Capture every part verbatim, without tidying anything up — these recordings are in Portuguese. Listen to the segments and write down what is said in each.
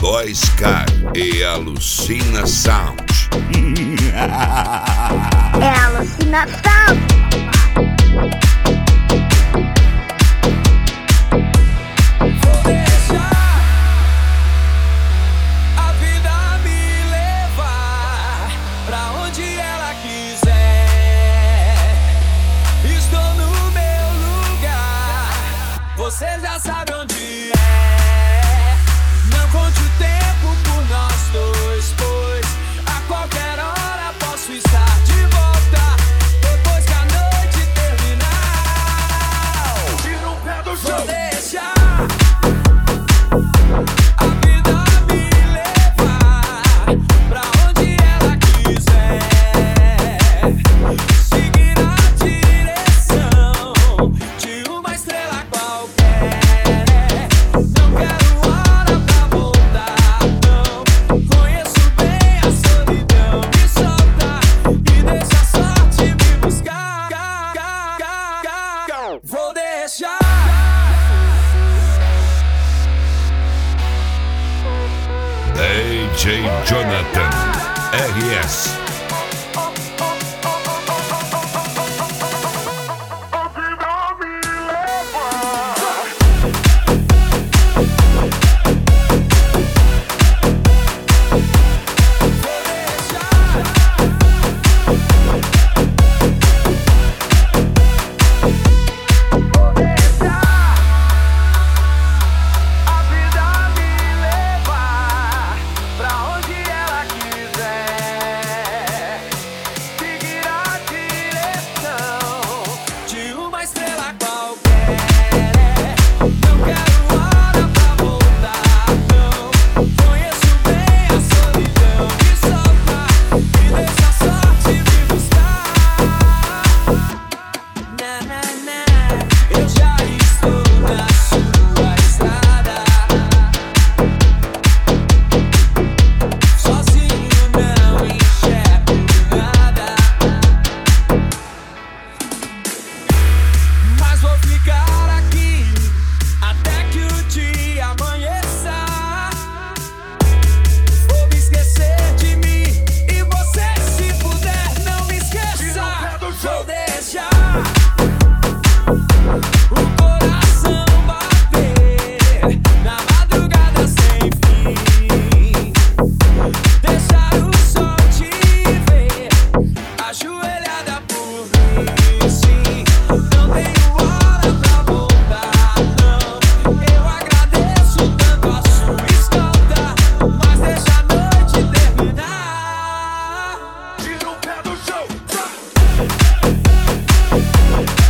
Playboy Sky e Alucina Sound. É alucinação. Vou deixar a vida me levar pra onde ela quiser. Estou no meu lugar, você já sabe onde é. Não conte o tempo por nós dois, pois a qualquer hora posso estar de volta depois que a noite terminar. Tira o pé do chão. Vou deixar a vida me levar pra onde ela quiser. Seguir a direção de uma estrela qualquer. Não quero hora pra voltar, não. Conheço bem a solidão. Me solta e deixa a sorte me buscar. Vou deixar. D J Jonathan R S.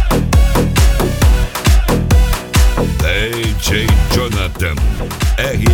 D J Jonathan R